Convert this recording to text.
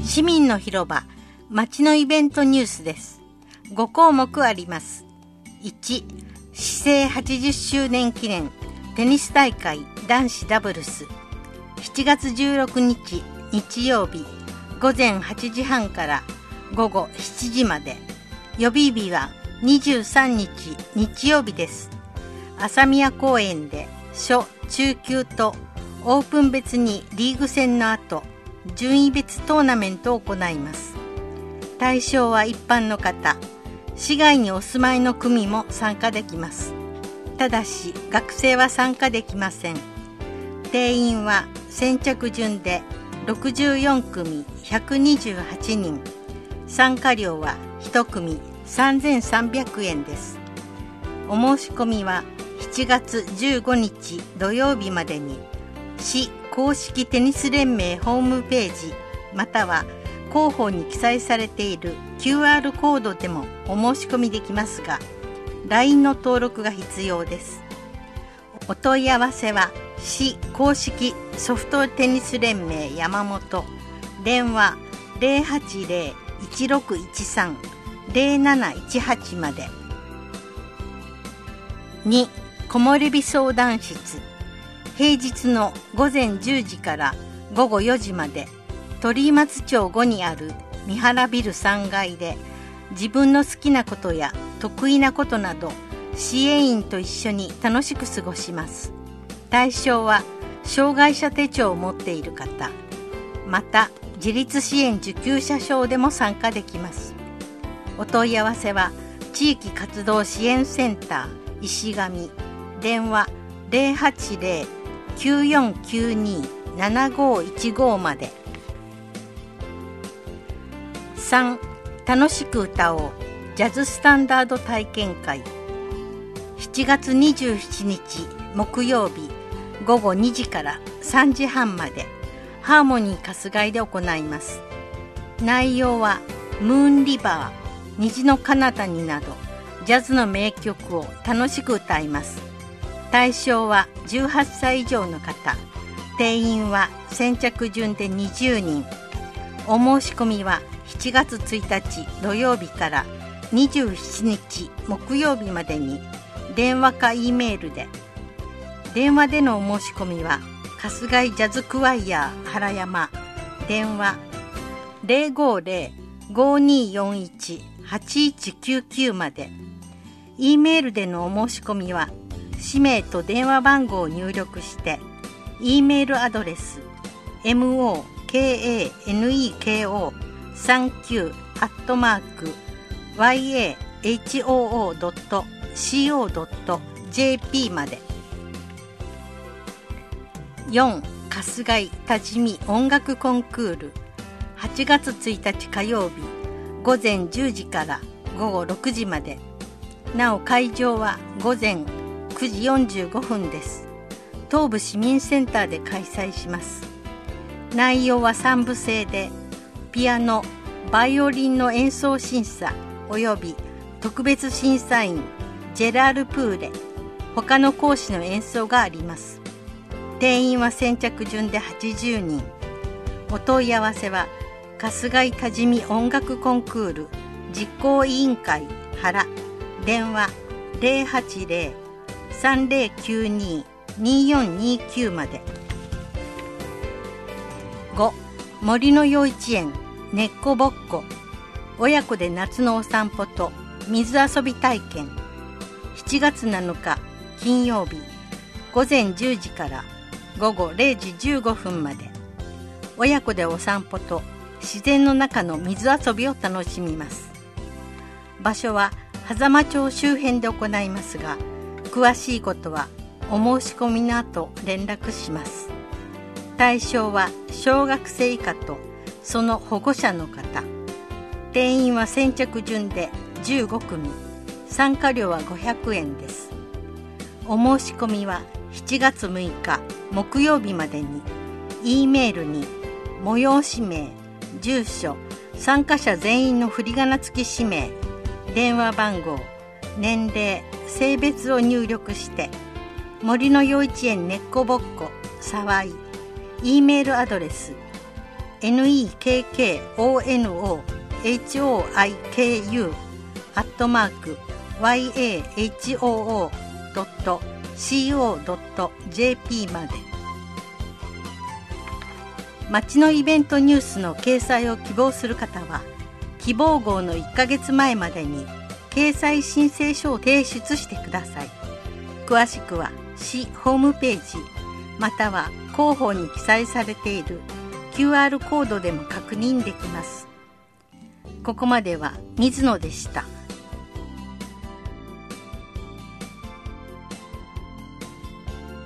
市民の広場、町のイベントニュースです。5項目あります。1、市政80周年記念テニス大会男子ダブルス。7月16日日曜日午前8時半から午後7時まで。予備日は23日日曜日です。朝宮公園で初中級とオープン別にリーグ戦の後、順位別トーナメントを行います。対象は一般の方、市外にお住まいの組も参加できます。ただし学生は参加できません。定員は先着順で64組128人。参加料は1組3300円です。お申し込みは7月15日土曜日までに市公式テニス連盟ホームページまたは広報に記載されている QR コードでもお申し込みできますが、 LINE の登録が必要です。お問い合わせは市公式ソフトテニス連盟山本、電話 080-1613-0718 まで。2、木漏れ日相談室。平日の午前10時から午後4時まで、鳥松町5にある三原ビル3階で、自分の好きなことや得意なことなど支援員と一緒に楽しく過ごします。対象は障害者手帳を持っている方、また自立支援受給者証でも参加できます。お問い合わせは地域活動支援センター石上、電話 080-9492-7515 まで。3、楽しく歌おうジャズスタンダード体験会。7月27日木曜日午後2時から3時半まで、ハーモニー春日井で行います。内容はムーンリバー、虹の彼方になどジャズの名曲を楽しく歌います。対象は18歳以上の方、定員は先着順で20人。お申し込みは7月1日土曜日から27日木曜日までに電話か E メールで。電話でのお申し込みは春日井ジャズクワイヤー原山、電話 050-5241-8199 まで。 E メールでのお申し込みは氏名と電話番号を入力して E メールアドレス moka@yahoo.co.jp まで。4、春日井多治見音楽コンクール。8月1日火曜日午前10時から午後6時まで。なお会場は午前9時45分です。東部市民センターで開催します。内容は3部制で、ピアノ、バイオリンの演奏審査および特別審査員ジェラール・プーレ、他の講師の演奏があります。定員は先着順で80人。お問い合わせは春日井多治見音楽コンクール実行委員会原、電話 080-3092-2429 まで。5、森の幼稚園ねっこぼっこ。親子で夏のお散歩と水遊び体験。7月7日金曜日午前10時から午後0時15分まで。親子でお散歩と自然の中の水遊びを楽しみます。場所は狭間町周辺で行いますが、詳しいことはお申し込みの後連絡します。対象は小学生以下とその保護者の方。定員は先着順で15組。参加料は500円です。お申し込みは7月6日木曜日までに E メールに催し名、住所、参加者全員の振り仮名付き氏名、電話番号、年齢、性別を入力して、森の幼稚園ねっこぼっこ沢井 E メールアドレス nekkono@yahoo.co.jp まで。町のイベントニュースの掲載を希望する方は、希望号の1ヶ月前までに掲載申請書を提出してください。詳しくは市ホームページまたは広報に記載されている QR コードでも確認できます。ここまでは水野でした。